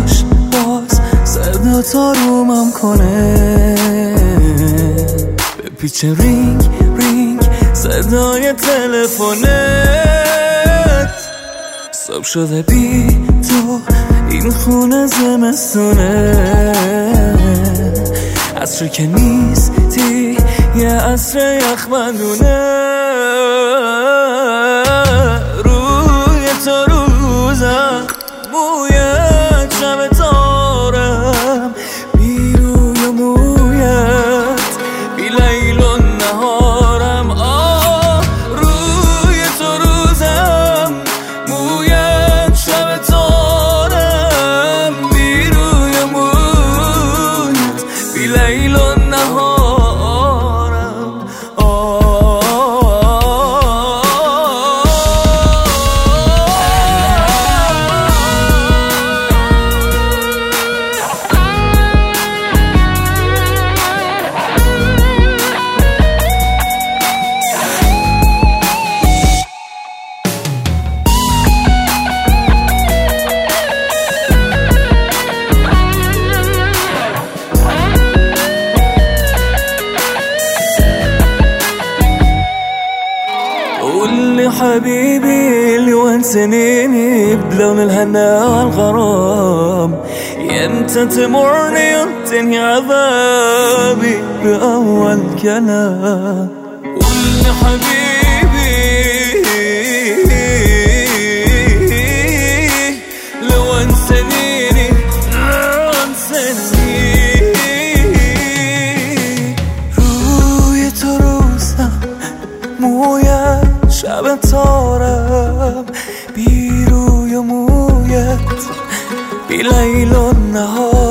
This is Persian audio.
باش باز صدا تا رومم کنه، بپیچه رینگ رینگ صدای تلفنت. صبح شده بی تو این خونه زمستونه، عصر که نیستی یه عصر یخبندونه. روی تو روزم مویت شب تارم، بی روی مویت بی لیل و نهارم. روی تو روزم مویت شب تارم، بی روی مویت بی لیل و نهارم. قول لي حبيبي اللي وانسنيني بلون الهنا والغرام، يا انت تمرني وتنهي عذابي بأول كلام. قول لي حبيبي لو انسنيني روی تو روزم مویت شب تارم، بی روی مویت بی لیل و نهار.